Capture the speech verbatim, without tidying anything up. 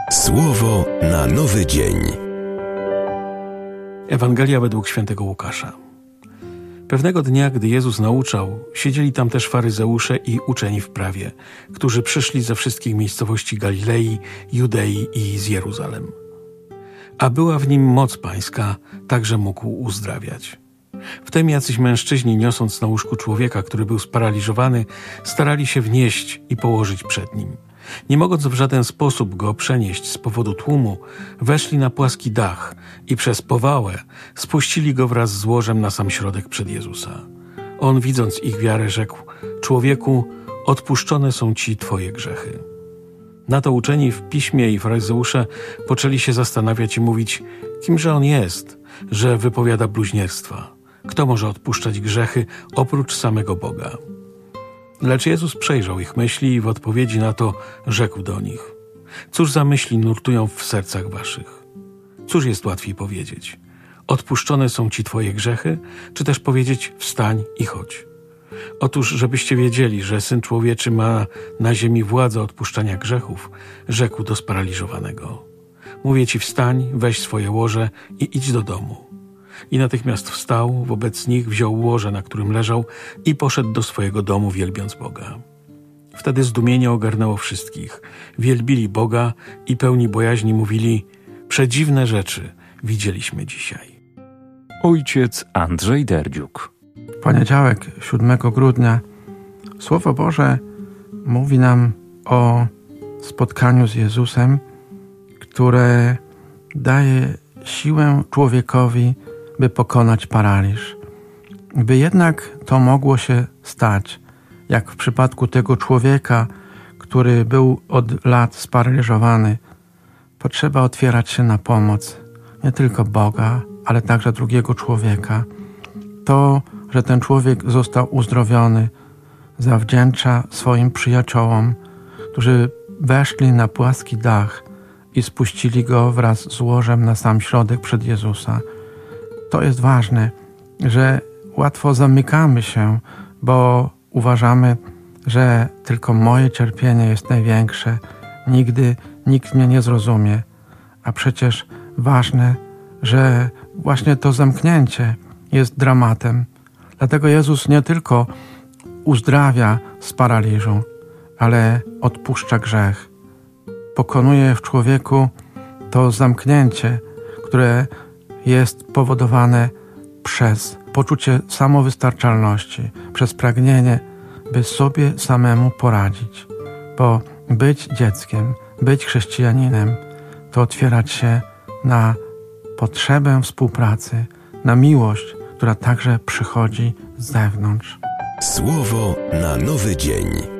Słowo na nowy dzień. Ewangelia według świętego Łukasza. Pewnego dnia, gdy Jezus nauczał, siedzieli tam też faryzeusze i uczeni w prawie, którzy przyszli ze wszystkich miejscowości Galilei, Judei i z Jeruzalem. A była w nim moc pańska, tak że mógł uzdrawiać. Wtem jacyś mężczyźni, niosąc na łóżku człowieka, który był sparaliżowany, starali się wnieść i położyć przed nim. Nie mogąc w żaden sposób go przenieść z powodu tłumu, weszli na płaski dach i przez powałę spuścili go wraz z łożem na sam środek przed Jezusa. On, widząc ich wiarę, rzekł: człowieku, odpuszczone są ci twoje grzechy. Na to uczeni w piśmie i faryzeusze poczęli się zastanawiać i mówić: kimże on jest, że wypowiada bluźnierstwa? Kto może odpuszczać grzechy oprócz samego Boga? Lecz Jezus przejrzał ich myśli i w odpowiedzi na to rzekł do nich: cóż za myśli nurtują w sercach waszych? Cóż jest łatwiej powiedzieć? Odpuszczone są ci twoje grzechy, czy też powiedzieć: wstań i chodź? Otóż, żebyście wiedzieli, że Syn Człowieczy ma na ziemi władzę odpuszczania grzechów, rzekł do sparaliżowanego: mówię ci, wstań, weź swoje łoże i idź do domu. I natychmiast wstał, wobec nich wziął łoże, na którym leżał, i poszedł do swojego domu, wielbiąc Boga. Wtedy zdumienie ogarnęło wszystkich. Wielbili Boga i pełni bojaźni mówili: przedziwne rzeczy widzieliśmy dzisiaj. Ojciec Andrzej Derdziuk. W poniedziałek, siódmego grudnia, Słowo Boże mówi nam o spotkaniu z Jezusem, które daje siłę człowiekowi, by pokonać paraliż. By jednak to mogło się stać, jak w przypadku tego człowieka, który był od lat sparaliżowany, potrzeba otwierać się na pomoc nie tylko Boga, ale także drugiego człowieka. To, że ten człowiek został uzdrowiony, zawdzięcza swoim przyjaciołom, którzy weszli na płaski dach i spuścili go wraz z łożem na sam środek przed Jezusa. To jest ważne, że łatwo zamykamy się, bo uważamy, że tylko moje cierpienie jest największe, nigdy nikt mnie nie zrozumie. A przecież ważne, że właśnie to zamknięcie jest dramatem. Dlatego Jezus nie tylko uzdrawia z paraliżu, ale odpuszcza grzech. Pokonuje w człowieku to zamknięcie, które jest powodowane przez poczucie samowystarczalności, przez pragnienie, by sobie samemu poradzić. Bo być dzieckiem, być chrześcijaninem, to otwierać się na potrzebę współpracy, na miłość, która także przychodzi z zewnątrz. Słowo na nowy dzień.